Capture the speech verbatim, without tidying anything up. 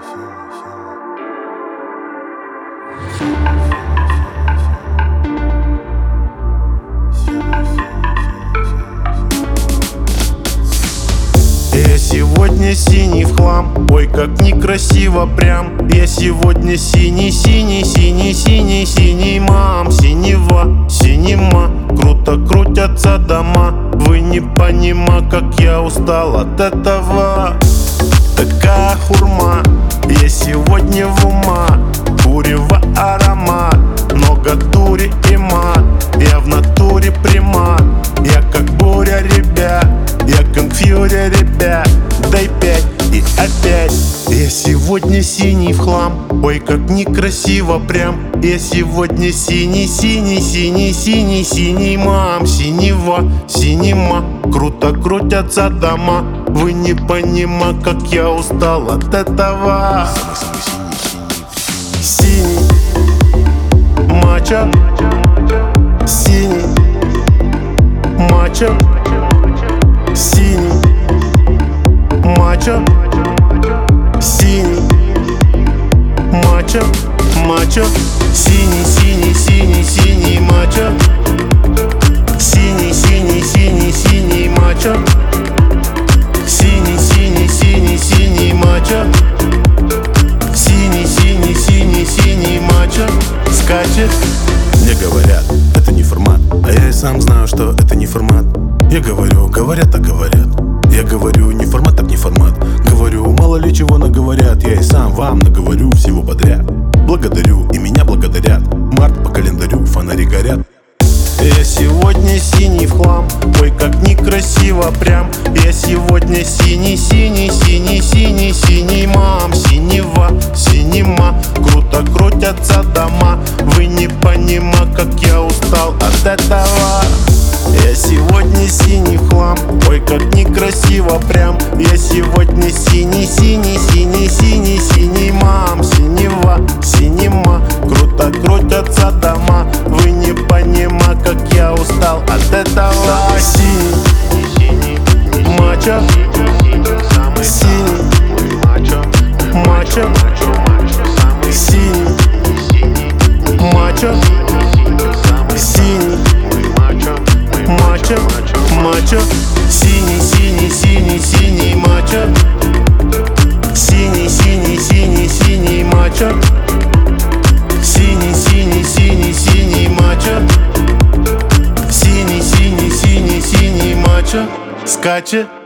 Я сегодня синий в хлам, ой, как некрасиво прям. Я сегодня синий, синий, синий, синий, синий, мам, синего, синема. Круто крутятся дома, вы не понима, как я устал от этого. Такая хурма, я сегодня в ума, курево аромат, много дури и мат. Я в натуре примат, я как буря, ребят, я как фьюри, ребят. Дай пять и опять. Я сегодня синий в хлам, ой, как некрасиво прям. Я сегодня синий, синий, синий, синий, синий, мам, синего, синема. Круто крутятся дома, вы не понима, как я устал от этого. Синий мачо, синий мачо, синий мачо, синий мачо, мачо, синий, синий, синий, синий мачо, синий, синий, синий, синий мачо, синий, синий, синий, синий мачо, синий, синий, синий, синий мачо скачет. Мне говорят, это не формат, а я и сам знаю, что это не формат. Я говорю, говорят, а говорят. Я говорю, не формат, так не формат. Говорю, мало ли чего наговорят. Я и сам вам наговорю всего подряд. Благодарю, и меня благодарят. Март по календарю, фонари горят. Я сегодня синий в хлам, ой, как некрасиво прям. Я сегодня синий, синий, синий, синий, синий, мам, синего, синема. Круто крутятся дома, вы не понима, как я устал от этого. Я сегодня синий в хлам, ой, как некрасиво прям. Я сегодня синий, синий, синий, синий, синий, мам, синего, синема. Круто крутятся дома, вы не понима, как я устал от этого. Синий мачо, синий мачо, синий мачо, синий мачо, мачо, синий, синий, синий, синий мачо, синий, синий, синий, синий мачо, синий, синий, синий, синий мачо, синий, синий, синий, синий мачо скачет.